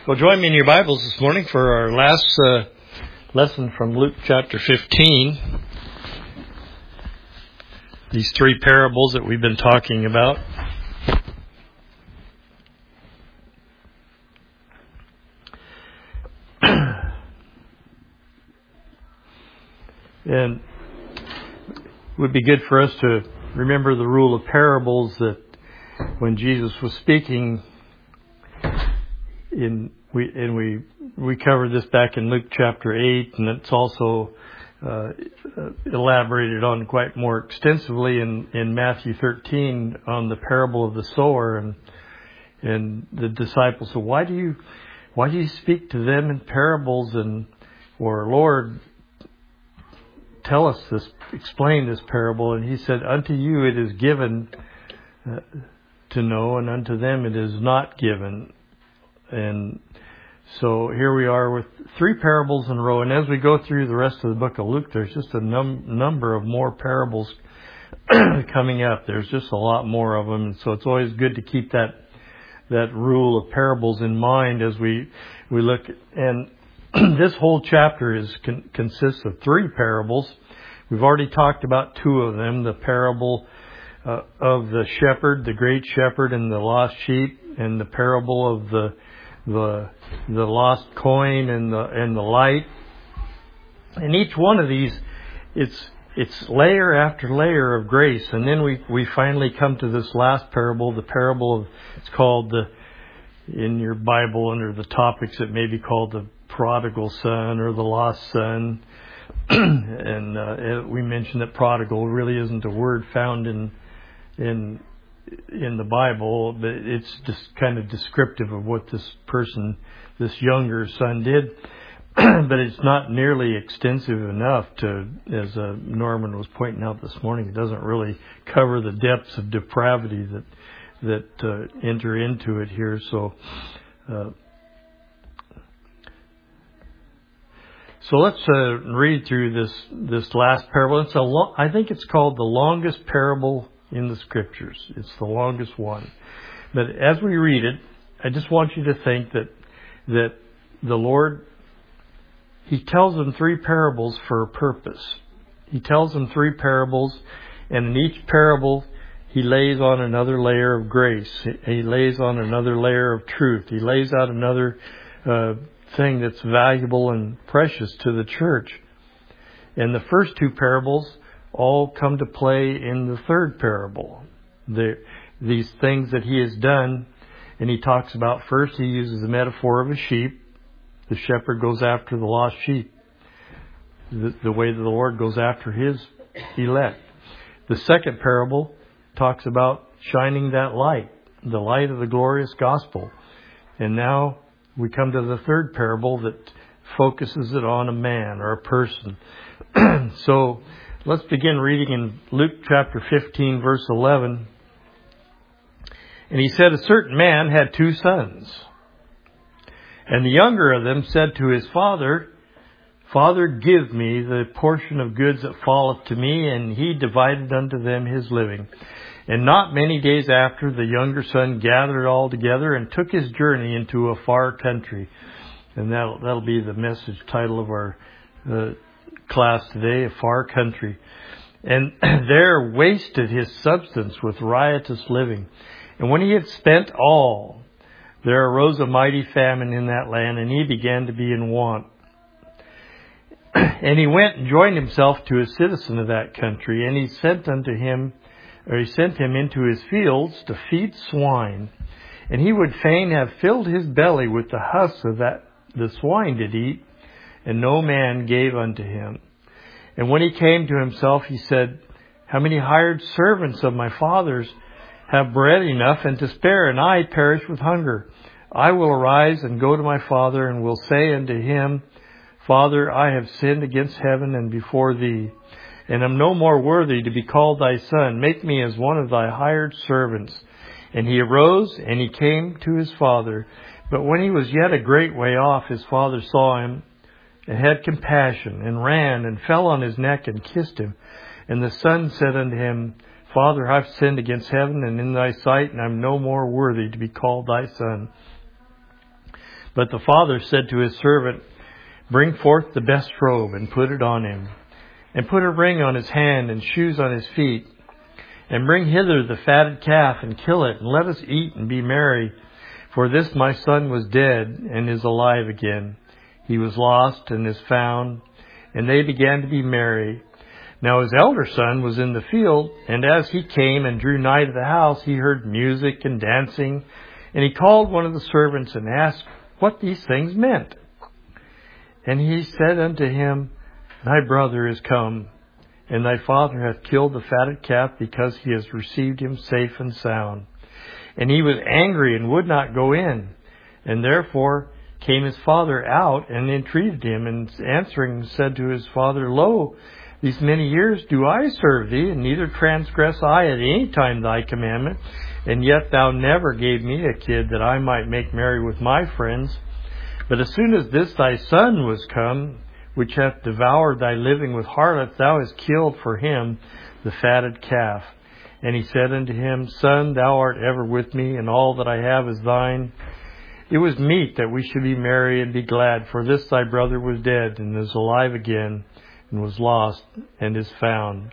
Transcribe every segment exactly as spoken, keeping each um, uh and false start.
Well, join me in your Bibles this morning for our last uh, lesson from Luke chapter fifteen. These three parables that we've been talking about. And it would be good for us to remember the rule of parables, that when Jesus was speaking, in we and we we covered this back in Luke chapter eight, and it's also uh, elaborated on quite more extensively in, in Matthew thirteen on the parable of the sower, and and the disciples said, "Why do you why do you speak to them in parables?" And or Lord, tell us this, explain this parable. And he said, "Unto you it is given uh, to know, and unto them it is not given." And so here we are with three parables in a row. And as we go through the rest of the book of Luke, there's just a num- number of more parables coming up. There's just a lot more of them. And so it's always good to keep that that rule of parables in mind as we, we look. And this whole chapter is con- consists of three parables. We've already talked about two of them, the parable uh, of the shepherd, the great shepherd, and the lost sheep, and the parable of the the the lost coin and the and the light. And each one of these, it's it's layer after layer of grace. And then we, we finally come to this last parable, the parable of, it's called the, in your Bible under the topics, it may be called the prodigal son or the lost son. and uh, we mentioned that prodigal really isn't a word found in in in the Bible, but it's just kind of descriptive of what this person, this younger son did. But it's not nearly extensive enough to, as uh, Norman was pointing out this morning, it doesn't really cover the depths of depravity that that uh, enter into it here. So, uh, so let's uh, read through this this last parable. It's a lo- I think it's called the longest parable in the Scriptures. It's the longest one. But as we read it, I just want you to think that that the Lord, He tells them three parables for a purpose. He tells them three parables, and in each parable, He lays on another layer of grace. He lays on another layer of truth. He lays out another uh, thing that's valuable and precious to the church. And the first two parables all come to play in the third parable. The, these things that He has done, and He talks about, first He uses the metaphor of a sheep. The shepherd goes after the lost sheep, the, the way that the Lord goes after His elect. The second parable talks about shining that light, the light of the glorious gospel. And now we come to the third parable that focuses it on a man or a person. So let's begin reading in Luke chapter fifteen, verse eleven. And he said, "A certain man had two sons. And the younger of them said to his father, Father, give me the portion of goods that falleth to me. And he divided unto them his living. And not many days after, the younger son gathered all together and took his journey into a far country." And that'll, that'll be the message title of our uh, class today, A Far Country. "And there wasted his substance with riotous living. And when he had spent all, there arose a mighty famine in that land, and he began to be in want. And he went and joined himself to a citizen of that country, and he sent unto him, or he sent him into his fields to feed swine. And he would fain have filled his belly with the husks of that the swine did eat, and no man gave unto him. And when he came to himself, he said, How many hired servants of my father's have bread enough and to spare, and I perish with hunger? I will arise and go to my father, and will say unto him, Father, I have sinned against heaven and before thee, and am no more worthy to be called thy son. Make me as one of thy hired servants. And he arose, and he came to his father. But when he was yet a great way off, his father saw him, and had compassion, and ran, and fell on his neck, and kissed him. And the son said unto him, Father, I have sinned against heaven and in thy sight, and I am no more worthy to be called thy son. But the father said to his servant, bring forth the best robe and put it on him, and put a ring on his hand and shoes on his feet. And bring hither the fatted calf and kill it, and let us eat and be merry. For this my son was dead and is alive again. He was lost and is found. And they began to be merry. Now his elder son was in the field, and as he came and drew nigh to the house, he heard music and dancing. And he called one of the servants and asked what these things meant. And he said unto him, thy brother is come, and thy father hath killed the fatted calf, because he has received him safe and sound. And he was angry and would not go in. And therefore came his father out and entreated him, and answering said to his father, lo, these many years do I serve thee, and neither transgress I at any time thy commandment. And yet thou never gave me a kid that I might make merry with my friends. But as soon as this thy son was come, which hath devoured thy living with harlots, thou hast killed for him the fatted calf. And he said unto him, son, thou art ever with me, and all that I have is thine. It was meet that we should be merry and be glad, for this thy brother was dead and is alive again, and was lost and is found.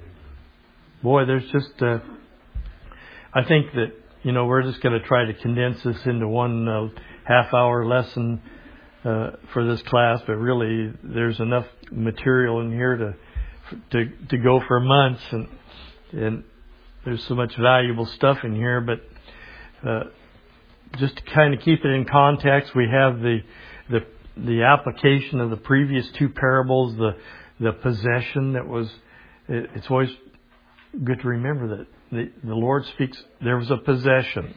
Boy, there's just, uh, I think that, you know, we're just going to try to condense this into one uh, half hour lesson uh, for this class, but really there's enough material in here to to to go for months, and and there's so much valuable stuff in here. But uh, just to kind of keep it in context, we have the the the application of the previous two parables, the the possession that was. It, it's always good to remember that the, the Lord speaks. There was a possession.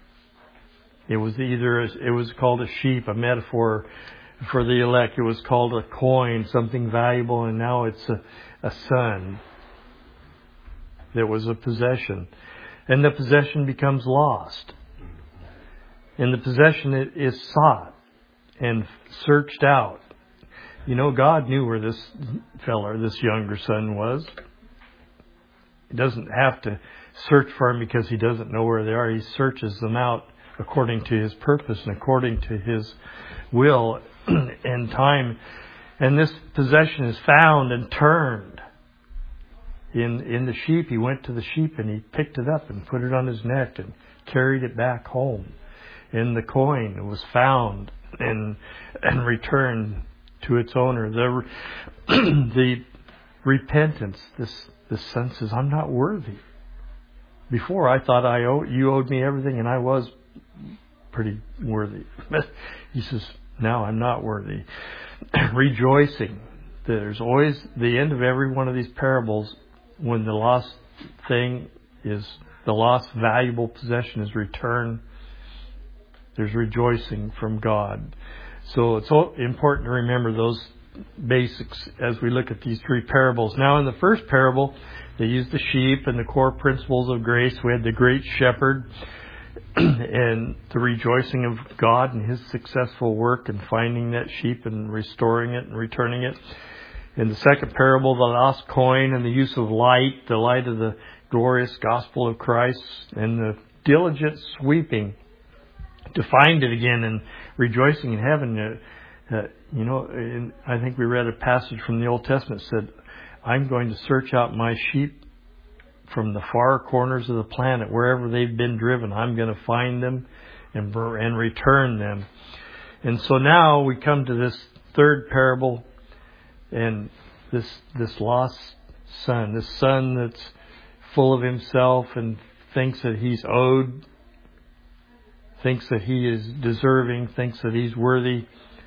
It was either it was called a sheep, a metaphor for the elect. It was called a coin, something valuable, and now it's a, a son. There was a possession, and the possession becomes lost, and the possession is sought and searched out. You know, God knew where this fella, this younger son, was. He doesn't have to search for him because he doesn't know where they are. He searches them out according to his purpose and according to his will and time. And this possession is found and turned. In in the sheep, he went to the sheep and he picked it up and put it on his neck and carried it back home. In the coin, was found and and returned to its owner. The the repentance, this this son says, I'm not worthy. Before I thought I owe, you owed me everything, and I was pretty worthy. He says, now I'm not worthy. Rejoicing. There's always the end of every one of these parables when the lost thing is, the lost valuable possession is returned. There's rejoicing from God. So it's so important to remember those basics as we look at these three parables. Now in the first parable, they used the sheep and the core principles of grace. We had the great shepherd and the rejoicing of God and his successful work in finding that sheep and restoring it and returning it. In the second parable, the lost coin and the use of light, the light of the glorious gospel of Christ, and the diligent sweeping to find it again and rejoicing in heaven. Uh, uh, you know, in, I think we read a passage from the Old Testament that said, I'm going to search out my sheep from the far corners of the planet, wherever they've been driven. I'm going to find them and, and return them. And so now we come to this third parable, and this this lost son, this son that's full of himself and thinks that he's owed, thinks that he is deserving, thinks that he's worthy.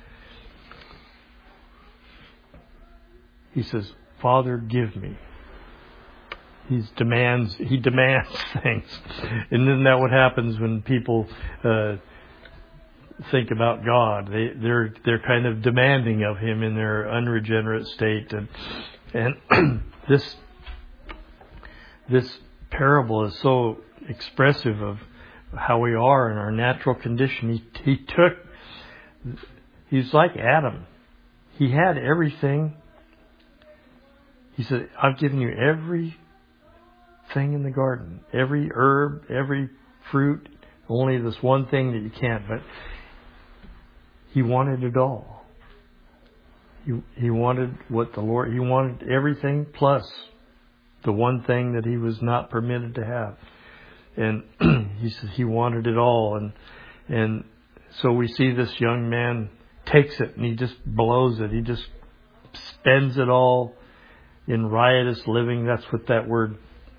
He says, Father, give me. He demands. He demands things, and isn't that what happens when people uh, think about God? They, they're they're kind of demanding of Him in their unregenerate state, and and this this parable is so expressive of how we are in our natural condition. He he took. He's like Adam. He had everything. He said, I've given you every thing in the garden, every herb, every fruit, only this one thing that you can't. But he wanted it all. He, he wanted what the Lord, he wanted everything plus the one thing that he was not permitted to have. And he says he wanted it all. And, and so we see this young man takes it and he just blows it. He just spends it all in riotous living. That's what that word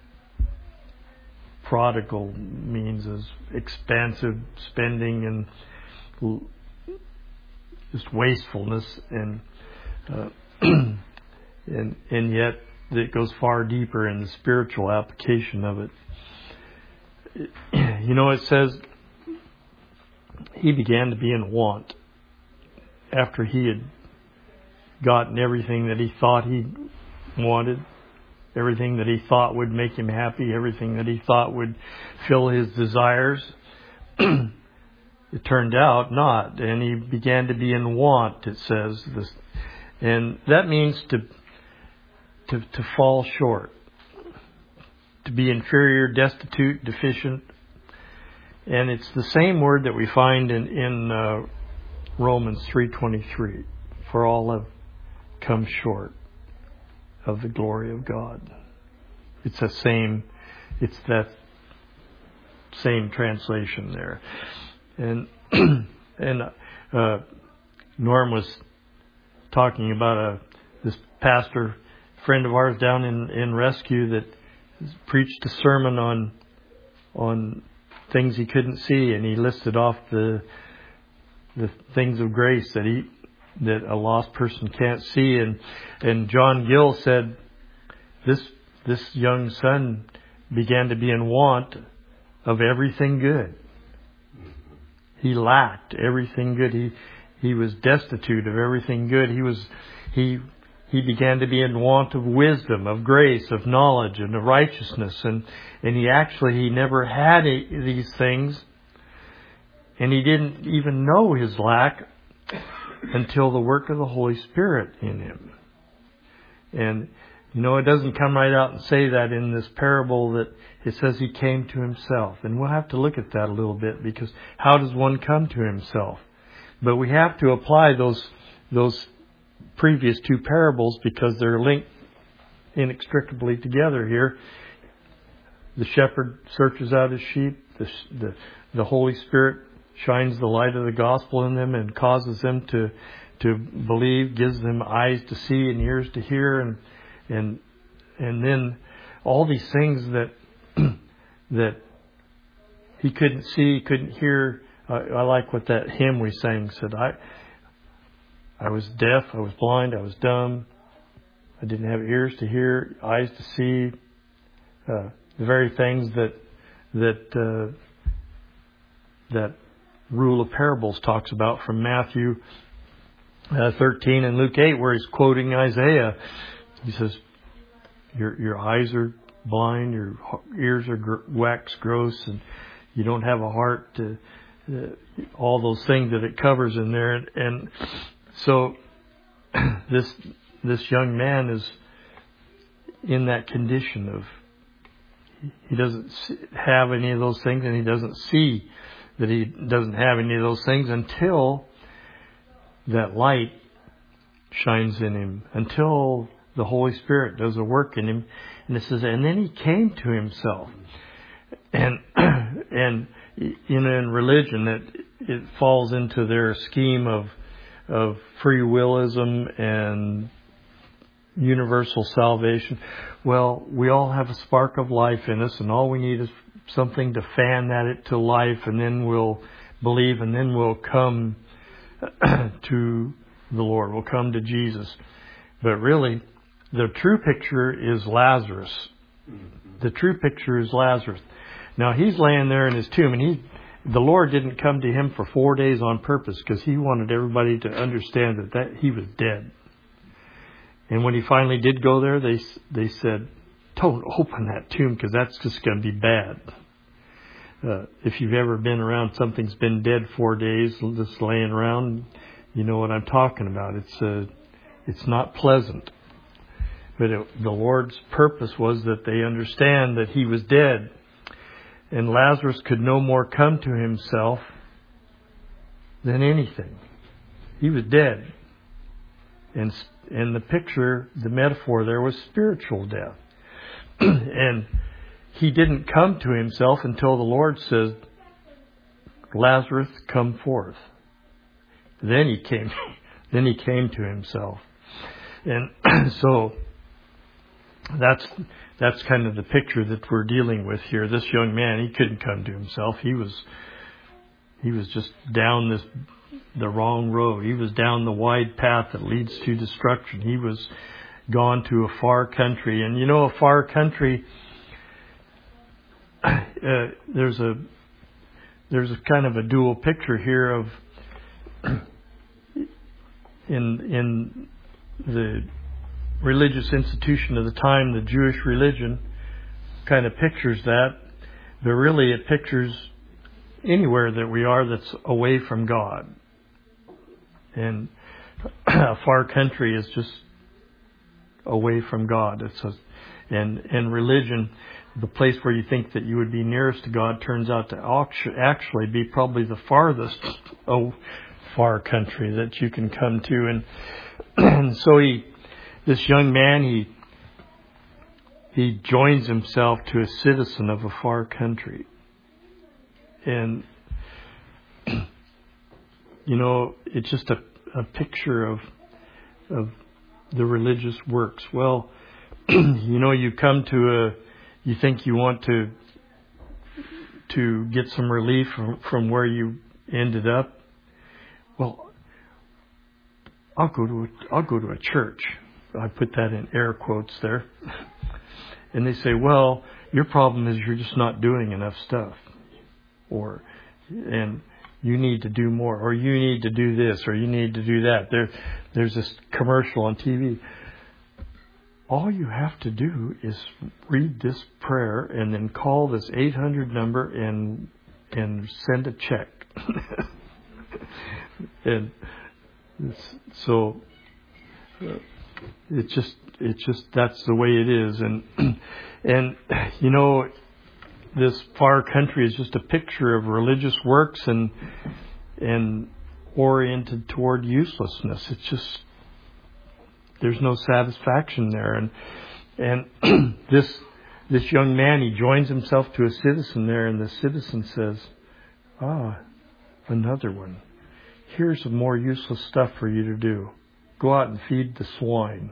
prodigal means, is expansive spending and just wastefulness. And uh, and and yet it goes far deeper in the spiritual application of it. You know, it says he began to be in want after he had gotten everything that he thought he wanted, everything that he thought would make him happy, everything that he thought would fill his desires. It turned out not, and he began to be in want, it says. This, and that means to, to, to fall short, to be inferior, destitute, deficient. And it's the same word that we find in, in uh, Romans three twenty-three. For all have come short of the glory of God. It's the same, it's that same translation there. And and uh, Norm was talking about a this pastor friend of ours down in, in Rescue that preached a sermon on on things he couldn't see, and he listed off the the things of grace that he that a lost person can't see. And and John Gill said this this young son began to be in want of everything good. He lacked everything good. He he was destitute of everything good. He was he he began to be in want of wisdom, of grace, of knowledge, and of righteousness. And and he actually he never had a, these things, and he didn't even know his lack until the work of the Holy Spirit in him. And you know, it doesn't come right out and say that in this parable, that it says he came to himself. And we'll have to look at that a little bit, because how does one come to himself? But we have to apply those those previous two parables, because they're linked inextricably together here. The shepherd searches out his sheep. The, the, the Holy Spirit shines the light of the gospel in them and causes them to to believe, gives them eyes to see and ears to hear, and and and then all these things that that he couldn't see, couldn't hear. Uh, I like what that hymn we sang said. I I was deaf, I was blind, I was dumb. I didn't have ears to hear, eyes to see. Uh, the very things that that uh, that rule of parables talks about from Matthew uh, thirteen and Luke eight, where he's quoting Isaiah. He says, "Your your eyes are blind, your ears are gr- wax gross, and you don't have a heart to." Uh, all those things that it covers in there, and, and so this this young man is in that condition of he doesn't have any of those things, and he doesn't see that he doesn't have any of those things until that light shines in him, until the Holy Spirit does a work in him. And it says, and then he came to himself. And and you know, in religion, it it falls into their scheme of of free willism and universal salvation. Well, we all have a spark of life in us, and all we need is something to fan at it to life, and then we'll believe, and then we'll come to the Lord. We'll come to Jesus. But really, the true picture is Lazarus. The true picture is Lazarus. Now, he's laying there in his tomb, and he, the Lord didn't come to him for four days on purpose, because he wanted everybody to understand that, that he was dead. And when he finally did go there, they they said, don't open that tomb, because that's just going to be bad. Uh, if you've ever been around something's been dead four days, just laying around, you know what I'm talking about. It's uh, it's not pleasant. But it, the Lord's purpose was that they understand that he was dead. And Lazarus could no more come to himself than anything. he was dead. And, and the picture, the metaphor there was spiritual death. And he didn't come to himself until the Lord says, Lazarus, come forth. Then he came, then he came to himself. And so that's, that's kind of the picture that we're dealing with here. This young man, he couldn't come to himself. He was, he was just down this, the wrong road. He was down the wide path that leads to destruction. He was gone to a far country. And you know, a far country, uh, there's a, there's a kind of a dual picture here of, in, in the religious institution of the time, the Jewish religion kind of pictures that, but really it pictures anywhere that we are that's away from God. And a far country is just away from God. It's a, and, and religion, the place where you think that you would be nearest to God, turns out to actually be probably the farthest oh, far country that you can come to. And, and so he, this young man, he he joins himself to a citizen of a far country. And, you know, it's just a, a picture of of the religious works. Well, you know, you come to a, you think you want to to get some relief from, from where you ended up. Well, I'll go to a, I'll go to a church. I put that in air quotes there. And they say, well, your problem is you're just not doing enough stuff. Or, and you need to do more. Or you need to do this. Or you need to do that. There, there's this commercial on T V. All you have to do is read this prayer and then call this eight hundred number and and send a check. And so uh, it's just it's just that's the way it is. And and you know, this far country is just a picture of religious works and and oriented toward uselessness. It's just there's no satisfaction there. And and this this young man, he joins himself to a citizen there, and the citizen says, ah, another one. Here's some more useless stuff for you to do. Go out and feed the swine.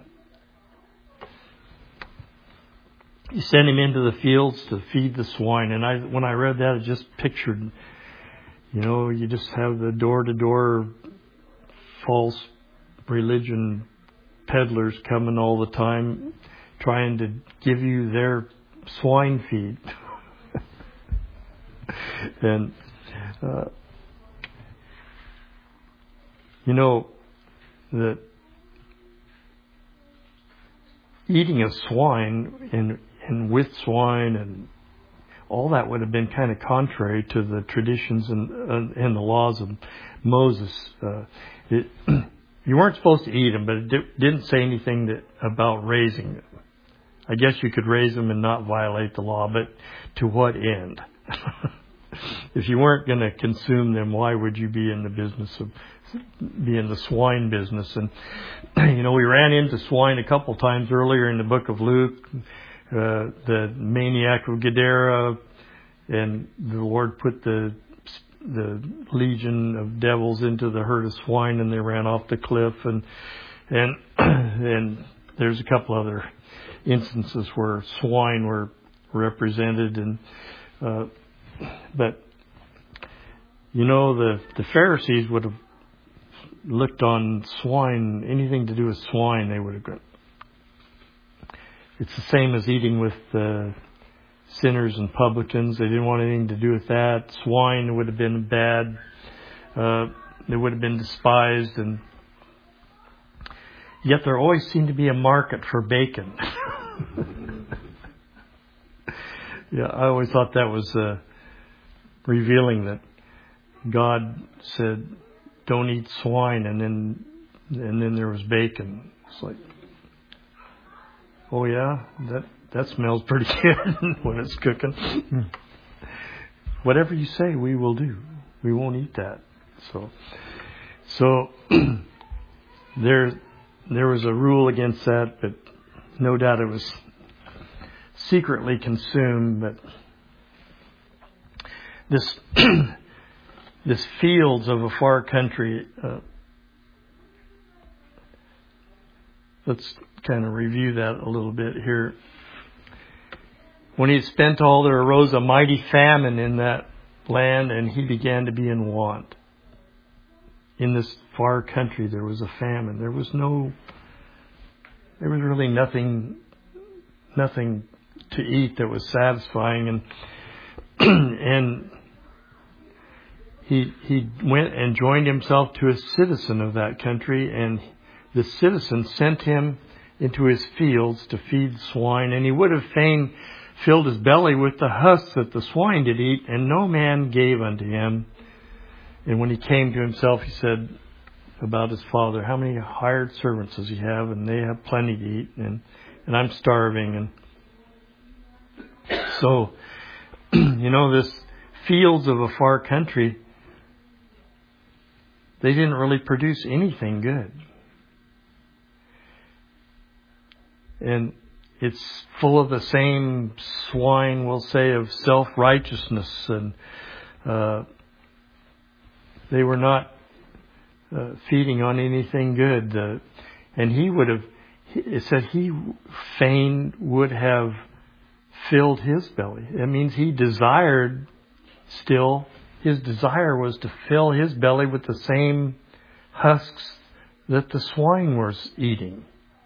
You send him into the fields to feed the swine. And I, when I read that, I just pictured, you know, you just have the door-to-door false religion peddlers coming all the time, trying to give you their swine feed. And, uh, you know, that eating of swine and, and with swine and all that would have been kind of contrary to the traditions and, uh, and the laws of Moses. Uh, it, you weren't supposed to eat them, but it di- didn't say anything that, about raising them. I guess you could raise them and not violate the law, but to what end? If you weren't going to consume them, why would you be in the business of be in the swine business? And, you know, we ran into swine a couple times earlier in the book of Luke, uh, the maniac of Gadara, and the Lord put the the legion of devils into the herd of swine, and they ran off the cliff. And and and there's a couple other instances where swine were represented. And uh, but you know, the the Pharisees would have looked on swine, anything to do with swine, they would have got. It's the same as eating with uh, sinners and publicans. They didn't want anything to do with that. Swine would have been bad. Uh, they would have been despised. And yet there always seemed to be a market for bacon. Yeah, I always thought that was uh, revealing that God said, don't eat swine, and then and then there was bacon. It's like, oh yeah, that that smells pretty good when it's cooking. Whatever you say, we will do. We won't eat that. So, So there, there was a rule against that, but no doubt it was secretly consumed. But this, this fields of a far country. Uh, let's kind of review that a little bit here. When he had spent all, there arose a mighty famine in that land, and he began to be in want. In this far country, there was a famine. There was no, there was really nothing, nothing to eat that was satisfying, and and he he went and joined himself to a citizen of that country, and the citizen sent him into his fields to feed swine, and he would have fain filled his belly with the husks that the swine did eat, and no man gave unto him. And when he came to himself, he said about his father, how many hired servants does he have? And they have plenty to eat, and, and I'm starving. And so, you know, this fields of a far country, they didn't really produce anything good. And it's full of the same swine, we'll say, of self-righteousness, and uh, they were not uh, feeding on anything good. Uh, and he would have, it said he fain would have filled his belly. It means he desired still, his desire was to fill his belly with the same husks that the swine was eating.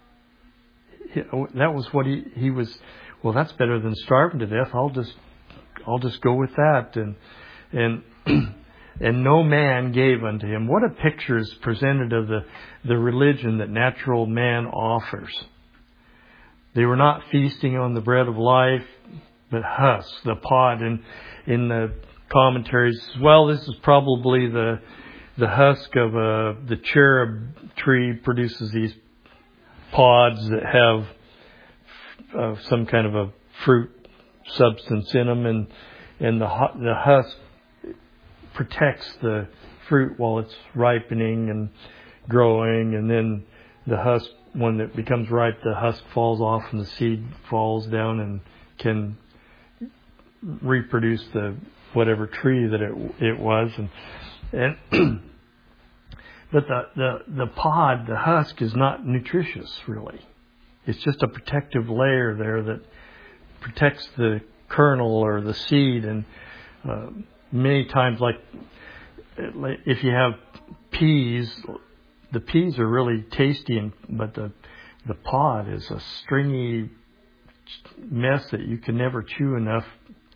That was what he, he was, well, that's better than starving to death. I'll just, I'll just go with that. And, and, and no man gave unto him. What a picture is presented of the, the religion that natural man offers. They were not feasting on the bread of life, but husks, the pod. And in the commentaries, well, this is probably the, the husk of a, the cherub tree produces these pods that have uh, some kind of a fruit substance in them, and and the the husk protects the fruit while it's ripening and growing, and then the husk, when it becomes ripe, the husk falls off and the seed falls down and can reproduce the whatever tree that it it was, and and but the, the, the pod, the husk, is not nutritious, really. It's just a protective layer there that protects the kernel or the seed. And uh, many times, like if you have peas, the peas are really tasty, and, but the, the pod is a stringy mess that you can never chew enough.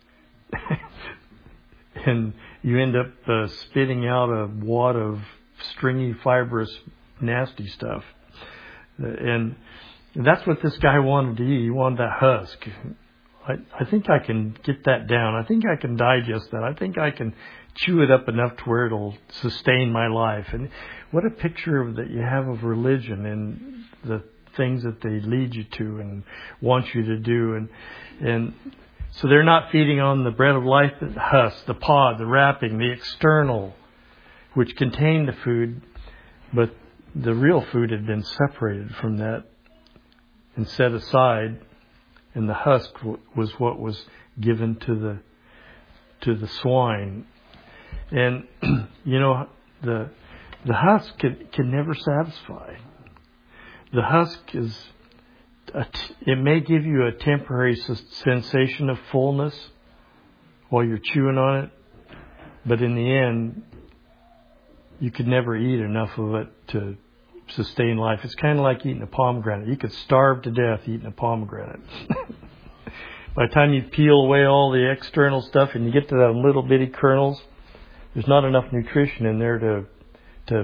And you end up uh, spitting out a wad of stringy, fibrous, nasty stuff. And that's what this guy wanted to eat. He wanted that husk. I, I think I can get that down. I think I can digest that. I think I can chew it up enough to where it'll sustain my life. And what a picture of, that you have of religion and the things that they lead you to and want you to do. And and so they're not feeding on the bread of life, the husk, the pod, the wrapping, the external, which contained the food, but the real food had been separated from that and set aside, and the husk was what was given to the to the swine. And you know, the the husk can, can never satisfy. The husk is a t- it may give you a temporary sensation of fullness while you're chewing on it, but in the end, you could never eat enough of it to sustain life. It's kind of like eating a pomegranate. You could starve to death eating a pomegranate. By the time you peel away all the external stuff and you get to that little bitty kernels, there's not enough nutrition in there to to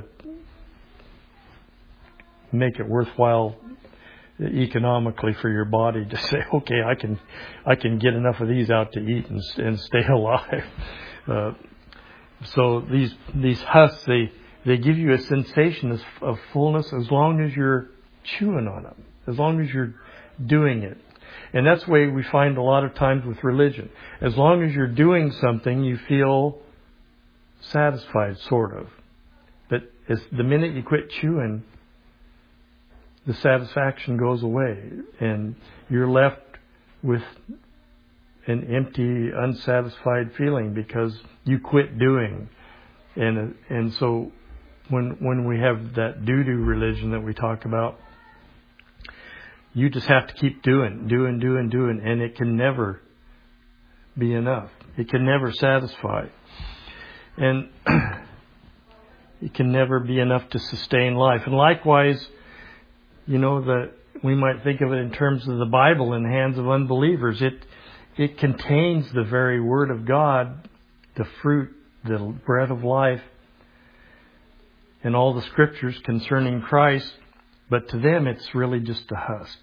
make it worthwhile economically for your body to say, okay, I can I can get enough of these out to eat and, and stay alive. Uh, So these these husks, they, they give you a sensation of, of fullness as long as you're chewing on them, as long as you're doing it. And that's the way we find a lot of times with religion. As long as you're doing something, you feel satisfied, sort of. But as the minute you quit chewing, the satisfaction goes away, and you're left with an empty, unsatisfied feeling because you quit doing. And and so when when we have that doo-doo religion that we talk about, you just have to keep doing, doing, doing, doing, and it can never be enough. It can never satisfy. And it can never be enough to sustain life. And likewise, you know, that we might think of it in terms of the Bible in the hands of unbelievers. It it contains the very Word of God, the fruit, the bread of life, and all the Scriptures concerning Christ. But to them, it's really just a husk.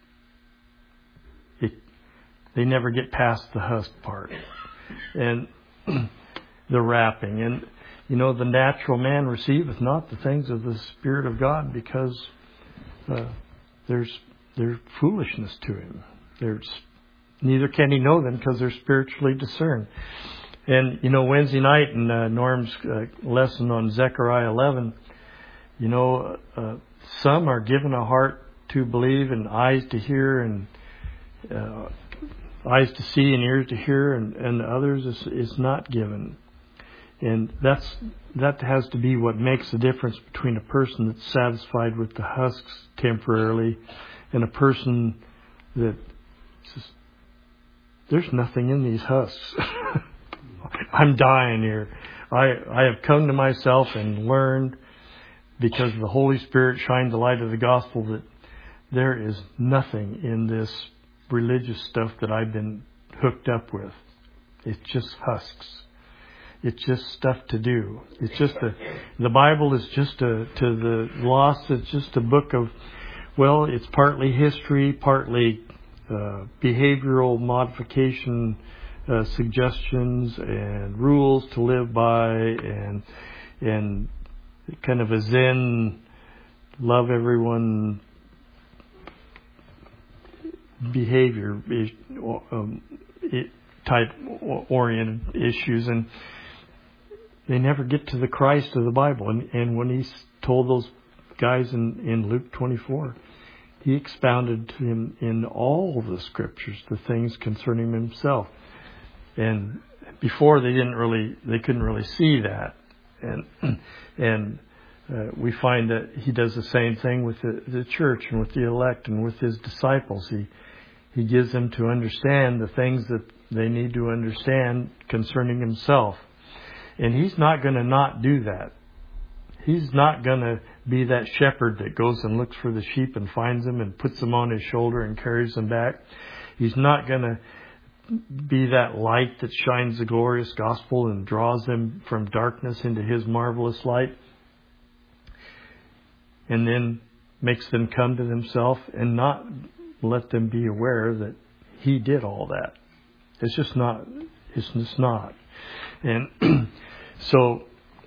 It, they never get past the husk part. And the wrapping. And, you know, the natural man receiveth not the things of the Spirit of God because uh, there's there's foolishness to him. There's neither can he know them because they're spiritually discerned. And, you know, Wednesday night in uh, Norm's uh, lesson on Zechariah eleven, you know, uh, some are given a heart to believe and eyes to hear and uh, eyes to see and ears to hear, and, and others is, is not given. And that's that has to be what makes the difference between a person that's satisfied with the husks temporarily and a person that says, there's nothing in these husks. I'm dying here. I, I have come to myself and learned, because the Holy Spirit shined the light of the gospel, that there is nothing in this religious stuff that I've been hooked up with. It's just husks. It's just stuff to do. It's just a, the Bible is just a, to the lost, it's just a book of, well, it's partly history, partly uh, behavioral modification uh, suggestions and rules to live by, and and kind of a Zen, love everyone behavior um, type oriented issues, and they never get to the Christ of the Bible. And, and when he told those guys in, in Luke twenty-four, he expounded to them in all the Scriptures the things concerning himself. And before they didn't really, they couldn't really see that. And and uh, we find that he does the same thing with the, the church and with the elect and with his disciples. He he gives them to understand the things that they need to understand concerning himself. And he's not going to not do that. He's not going to be that shepherd that goes and looks for the sheep and finds them and puts them on his shoulder and carries them back. He's not going to be that light that shines the glorious gospel and draws them from darkness into his marvelous light, and then makes them come to themselves and not let them be aware that he did all that. It's just not. It's just not. And so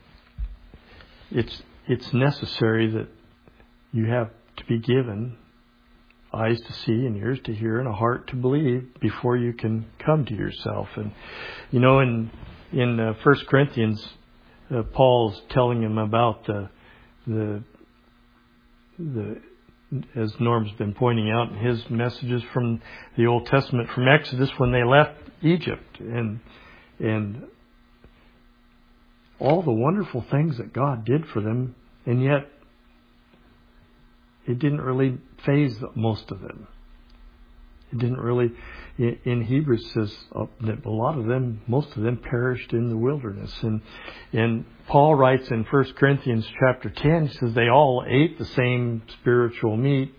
it's it's necessary that you have to be given eyes to see and ears to hear and a heart to believe before you can come to yourself. And you know, in in uh, First Corinthians, uh, Paul's telling him about the the the as Norm's been pointing out in his messages from the Old Testament, from Exodus, when they left Egypt, and and all the wonderful things that God did for them, and yet it didn't really faze most of them. It didn't really, in Hebrews says that a lot of them, most of them perished in the wilderness. And and Paul writes in First Corinthians chapter ten, he says they all ate the same spiritual meat,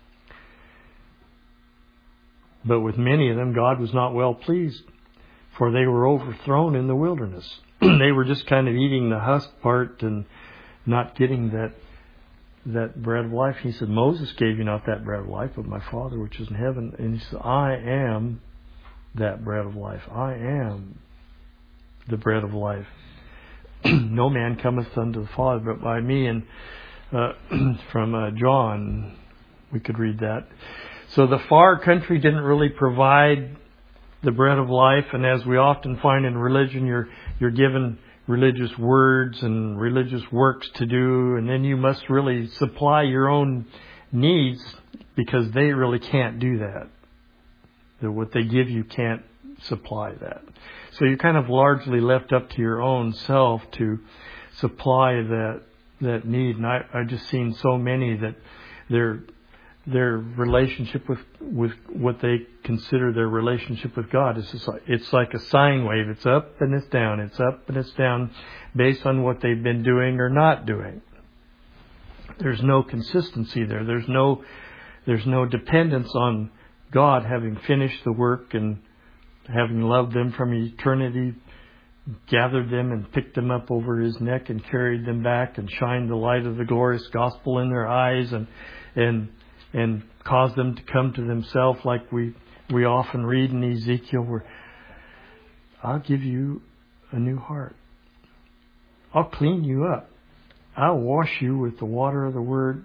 but with many of them God was not well pleased, for they were overthrown in the wilderness. They were just kind of eating the husk part and not getting that that bread of life. He said, Moses gave you not that bread of life, but my Father which is in heaven. And he said, I am that bread of life. I am the bread of life. No man cometh unto the Father but by me. And uh, from uh, John, we could read that. So the far country didn't really provide the bread of life, and as we often find in religion, you're you're given religious words and religious works to do, and then you must really supply your own needs because they really can't do that. That what they give you can't supply that. So you're kind of largely left up to your own self to supply that that need. And I I've just seen so many that their their relationship with with what they consider their relationship with God is just like, it's like a sine wave. It's up and it's down. It's up and it's down based on what they've been doing or not doing. There's no consistency there. There's no there's no dependence on God having finished the work and having loved them from eternity, gathered them and picked them up over His neck and carried them back and shined the light of the glorious gospel in their eyes and and and caused them to come to themselves, like we we often read in Ezekiel, where I'll give you a new heart. I'll clean you up. I'll wash you with the water of the Word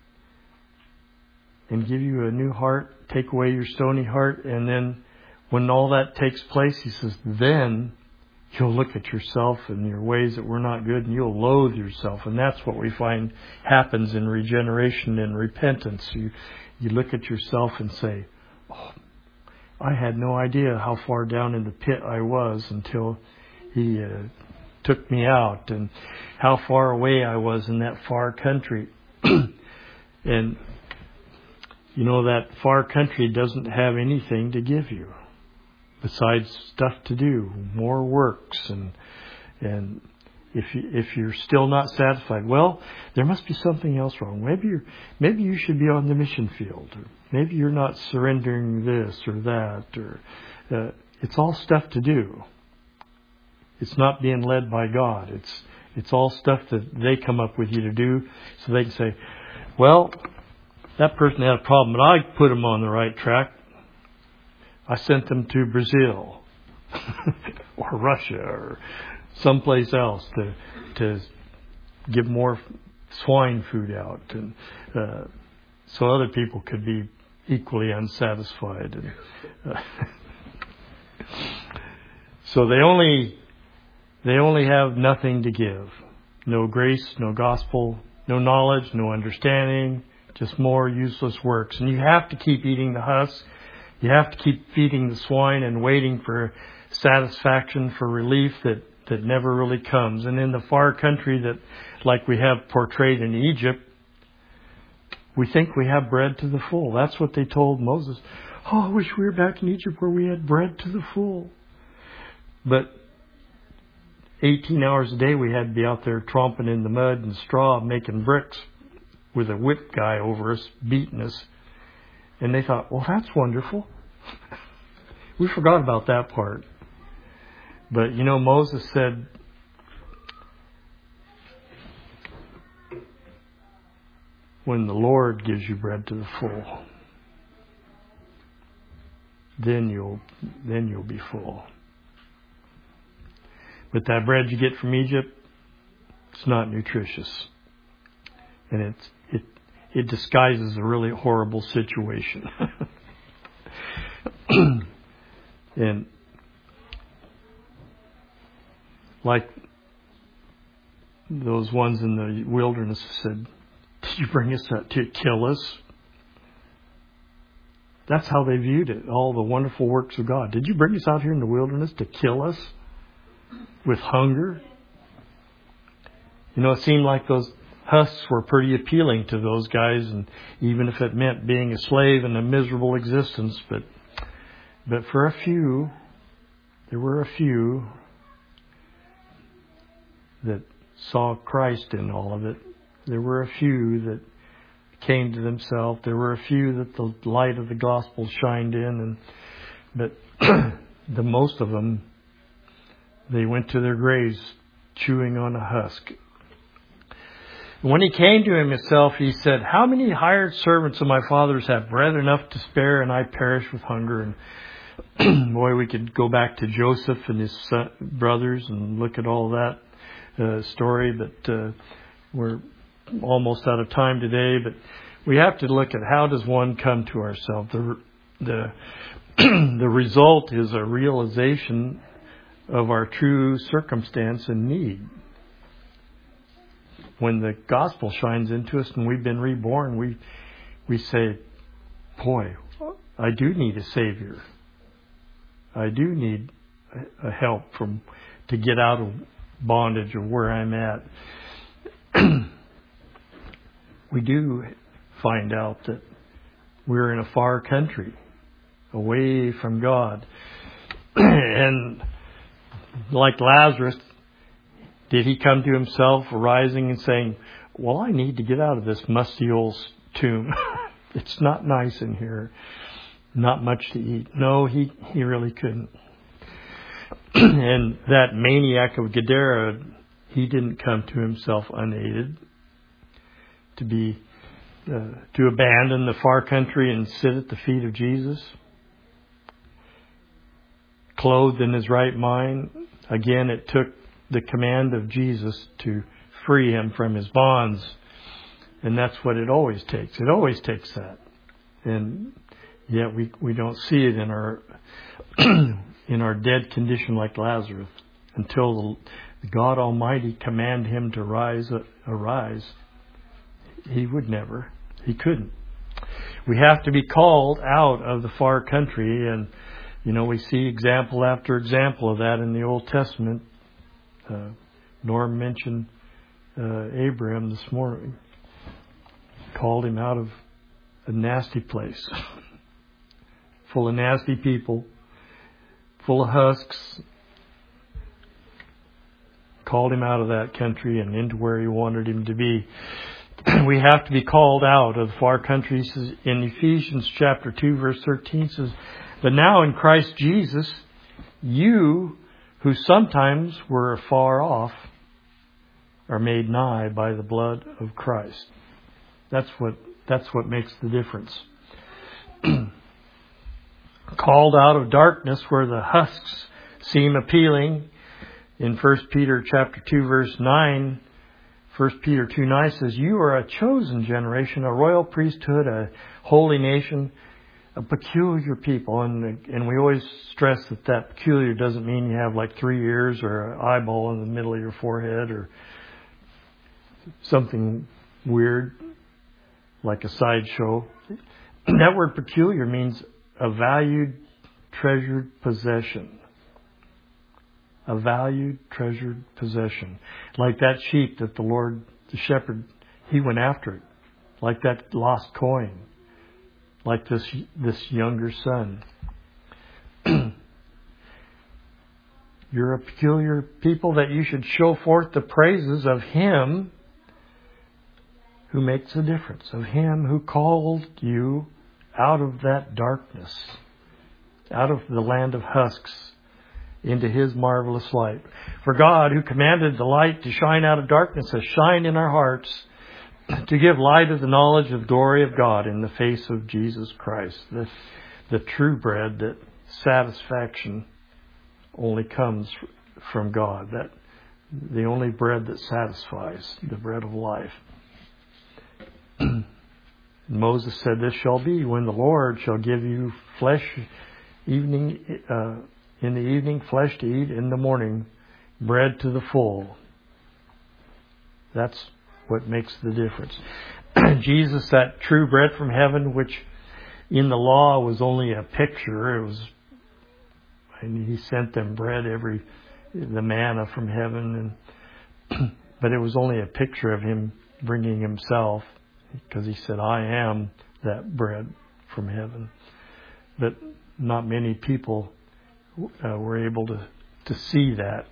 and give you a new heart, take away your stony heart. And then when all that takes place, He says, then you'll look at yourself and your ways that were not good and you'll loathe yourself. And that's what we find happens in regeneration and repentance. You, you look at yourself and say, oh, I had no idea how far down in the pit I was until He uh, took me out, and how far away I was in that far country. And you know, that far country doesn't have anything to give you besides stuff to do, more works, and and if you, if you're still not satisfied, well, there must be something else wrong. Maybe you're, maybe you should be on the mission field, or maybe you're not surrendering this or that, or uh, it's all stuff to do. It's not being led by God. It's it's all stuff that they come up with you to do, so they can say, well, that person had a problem, but I put them on the right track. I sent them to Brazil or Russia or someplace else to to give more swine food out, and uh, so other people could be equally unsatisfied. And, uh, so they only they only have nothing to give. No grace, no gospel, no knowledge, no understanding, just more useless works. And you have to keep eating the husk. You have to keep feeding the swine and waiting for satisfaction, for relief that, that never really comes. And in the far country that, like we have portrayed in Egypt, we think we have bread to the full. That's what they told Moses. Oh, I wish we were back in Egypt where we had bread to the full. But eighteen hours a day we had to be out there tromping in the mud and straw, making bricks with a whip guy over us, beating us. And they thought, well, that's wonderful. We forgot about that part. But, you know, Moses said, when the Lord gives you bread to the full, then you'll then you'll be full. But that bread you get from Egypt, it's not nutritious. And it's it it disguises a really horrible situation. And like those ones in the wilderness said, did you bring us out to kill us? That's how they viewed it, all the wonderful works of God. Did you bring us out here in the wilderness to kill us with hunger? You know, it seemed like those husks were pretty appealing to those guys, and even if it meant being a slave and a miserable existence. But but for a few, there were a few that saw Christ in all of it. There were a few that came to themselves. There were a few that the light of the gospel shined in, and but the most of them, they went to their graves chewing on a husk. When he came to himself, he said, how many hired servants of my father's have bread enough to spare, and I perish with hunger? And boy, we could go back to Joseph and his son, brothers and look at all that uh, story, but uh, we're almost out of time today. But we have to look at how does one come to ourselves. The the the result is a realization of our true circumstance and need. When the gospel shines into us and we've been reborn, we we say, boy, I do need a Savior. I do need a help from to get out of bondage of where I'm at. We do find out that we're in a far country, away from God. And like Lazarus, did he come to himself, arising and saying, well, I need to get out of this musty old tomb. It's not nice in here. Not much to eat. No, he, he really couldn't. And that maniac of Gadara, he didn't come to himself unaided to be uh, to abandon the far country and sit at the feet of Jesus, clothed in his right mind. Again, it took the command of Jesus to free him from his bonds, and that's what it always takes. It always takes that, and yet we we don't see it in our in our dead condition like Lazarus until the God Almighty command him to rise, arise. He would never. He couldn't. We have to be called out of the far country, and you know we see example after example of that in the Old Testament. Uh, Norm mentioned uh, Abraham this morning. Called him out of a nasty place, full of nasty people, full of husks. Called him out of that country and into where he wanted him to be. We have to be called out of the far country. In Ephesians chapter two, verse thirteen says, but now in Christ Jesus, you who sometimes were afar off are made nigh by the blood of Christ. That's what that's what makes the difference. Called out of darkness where the husks seem appealing. In First Peter chapter two, verse nine, First Peter two nine says, you are a chosen generation, a royal priesthood, a holy nation, a peculiar people. And and we always stress that that peculiar doesn't mean you have like three ears or an eyeball in the middle of your forehead or something weird like a sideshow. That word peculiar means a valued, treasured possession. A valued, treasured possession. Like that sheep that the Lord, the shepherd, he went after it. Like that lost coin. Like this this younger son. You're a peculiar people that you should show forth the praises of Him who makes a difference. Of Him who called you out of that darkness. Out of the land of husks. Into His marvelous light. For God, who commanded the light to shine out of darkness, has shined in our hearts to give light of the knowledge of the glory of God in the face of Jesus Christ. The, the true bread, that satisfaction only comes from God. That the only bread that satisfies, the bread of life. Moses said, this shall be when the Lord shall give you flesh evening uh, in the evening, flesh to eat, in the morning, bread to the full. That's what makes the difference. Jesus, that true bread from heaven, which in the law was only a picture. It was, and He sent them bread every, the manna from heaven, and but it was only a picture of Him bringing Himself, because He said, I am that bread from heaven. But not many people Uh, we're able to, to see that.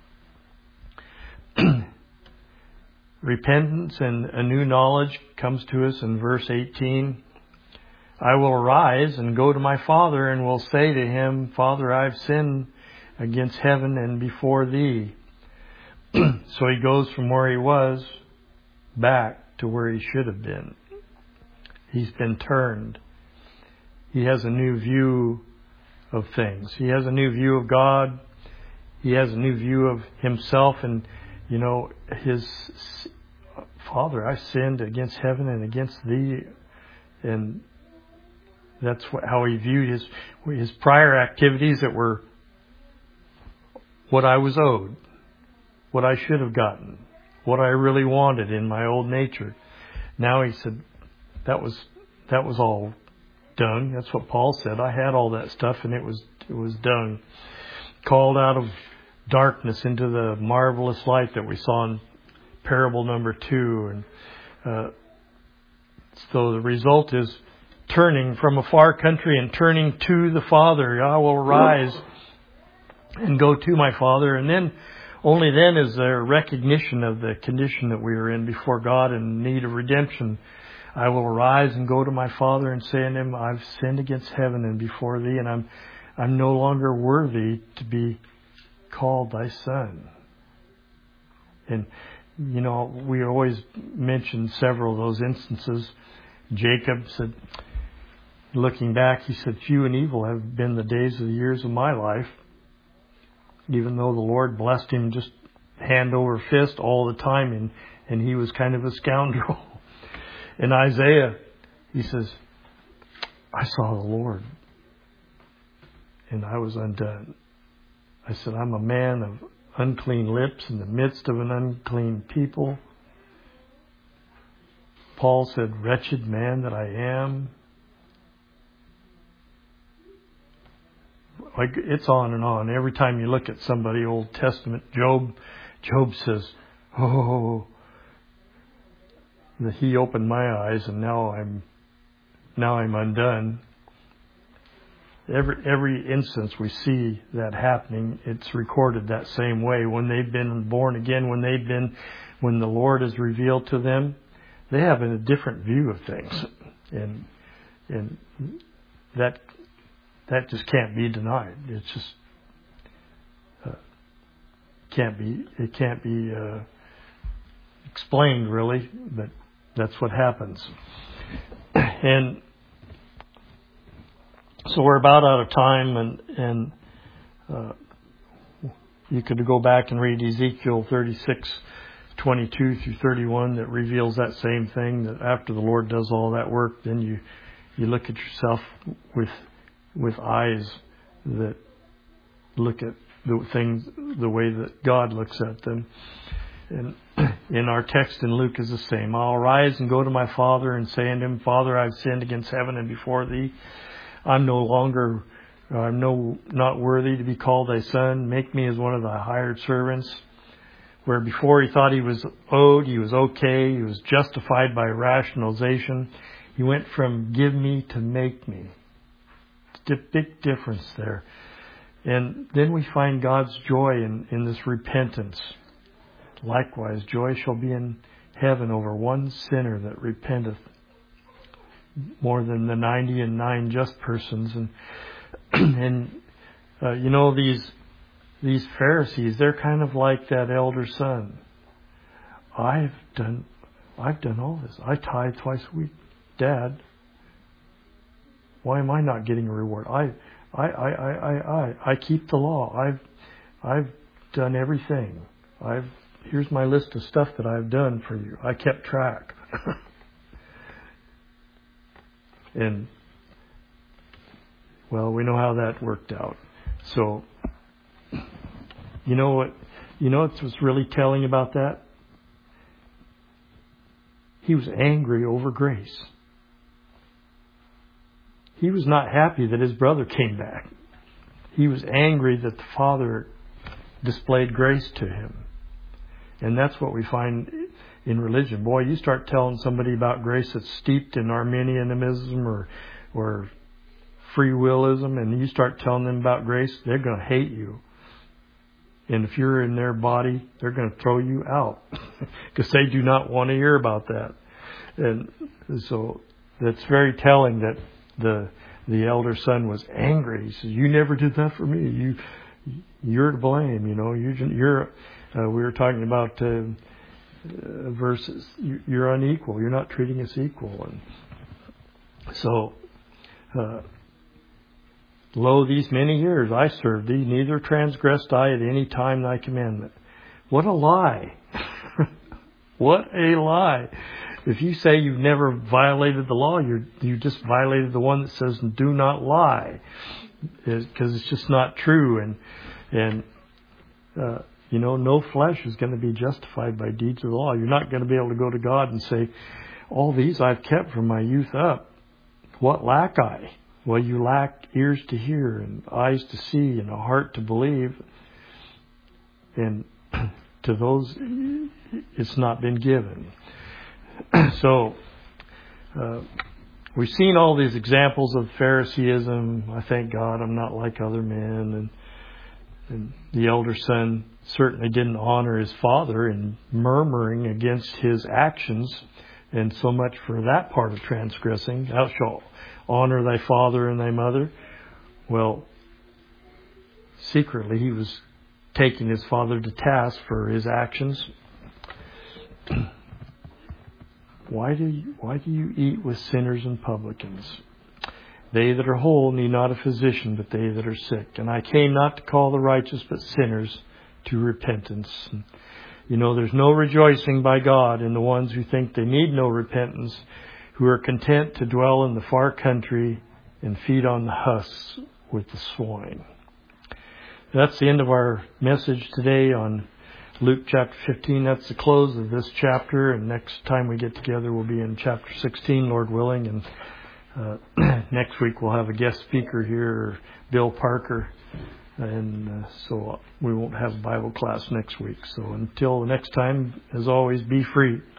Repentance and a new knowledge comes to us in verse eighteen. I will arise and go to my Father and will say to Him, Father, I've sinned against heaven and before Thee. So he goes from where he was back to where he should have been. He's been turned. He has a new view of things. He has a new view of God. He has a new view of himself, and you know, his Father, I sinned against heaven and against Thee, and that's what, how he viewed his his prior activities that were what I was owed, what I should have gotten, what I really wanted in my old nature. Now he said, that was that was all dung. That's what Paul said. I had all that stuff and it was it was dung. Called out of darkness into the marvelous light that we saw in parable number two. And uh, so the result is turning from a far country and turning to the Father. I will rise and go to my Father. And then, only then is there recognition of the condition that we are in before God in need of redemption. I will arise and go to my Father and say unto him, I've sinned against heaven and before thee, and I'm I'm no longer worthy to be called thy son. And, you know, we always mention several of those instances. Jacob said, looking back, he said, few and evil have been the days of the years of my life. Even though the Lord blessed him just hand over fist all the time, and, and he was kind of a scoundrel. In Isaiah, he says, I saw the Lord, and I was undone. I said, I'm a man of unclean lips in the midst of an unclean people. Paul said, wretched man that I am. Like, it's on and on. Every time you look at somebody, Old Testament, Job, Job says, oh, that he opened my eyes and now I'm, now I'm undone. Every, every instance we see that happening, it's recorded that same way. When they've been born again, when they've been, when the Lord is revealed to them, they have a different view of things. And, and that, That just can't be denied. It's just uh, can't be. It can't be uh, explained really, but that's what happens. And so we're about out of time, and and uh, you could go back and read Ezekiel thirty-six, twenty-two through thirty-one that reveals that same thing. That after the Lord does all that work, then you you look at yourself with. with eyes that look at the things the way that God looks at them. And in our text in Luke is the same. I'll rise and go to my Father and say unto him, Father, I've sinned against heaven and before thee. I'm no longer, I'm no not worthy to be called thy son. Make me as one of thy hired servants. Where before he thought he was owed, he was okay, he was justified by rationalization. He went from give me to make me. Big difference there. And then we find God's joy in, in this repentance. Likewise, joy shall be in heaven over one sinner that repenteth, more than the ninety and nine just persons. And and uh, you know, these these Pharisees, they're kind of like that elder son. I've done I've done all this. I tithe twice a week. Dad, why am I not getting a reward? I, I, I, I, I, I keep the law. I've, I've done everything. I've, here's my list of stuff that I've done for you. I kept track. And, well, we know how that worked out. So, you know what, you know what's really telling about that? He was angry over grace. He was not happy that his brother came back. He was angry that the Father displayed grace to him. And that's what we find in religion. Boy, you start telling somebody about grace that's steeped in Arminianism or or free willism, and you start telling them about grace, they're going to hate you. And if you're in their body, they're going to throw you out because they do not want to hear about that. And so that's very telling that the the elder son was angry. He says, "You never did that for me. You you're to blame. You know, you you're." Uh, we were talking about uh, uh, verses. You're unequal. You're not treating us equal. And so, uh, lo, these many years I served thee, neither transgressed I at any time thy commandment. What a lie! What a lie! If you say you've never violated the law, you you just violated the one that says "do not lie," because it's just not true. And and uh, you know, no flesh is going to be justified by deeds of the law. You're not going to be able to go to God and say, all these I've kept from my youth up. What lack I? Well, you lack ears to hear and eyes to see and a heart to believe. And to those, it's not been given. So, uh, we've seen all these examples of Phariseeism. I thank God I'm not like other men. And, and the elder son certainly didn't honor his father in murmuring against his actions. And so much for that part of transgressing. Thou shalt honor thy father and thy mother. Well, secretly he was taking his father to task for his actions. Why do you, why do you eat with sinners and publicans? They that are whole need not a physician, but they that are sick. And I came not to call the righteous, but sinners to repentance. You know, there's no rejoicing by God in the ones who think they need no repentance, who are content to dwell in the far country and feed on the husks with the swine. That's the end of our message today on Luke chapter fifteen. That's the close of this chapter, and next time we get together we'll be in chapter sixteen, Lord willing, and uh, next week we'll have a guest speaker here, Bill Parker, and uh, so we won't have Bible class next week. So until next time, as always, be free.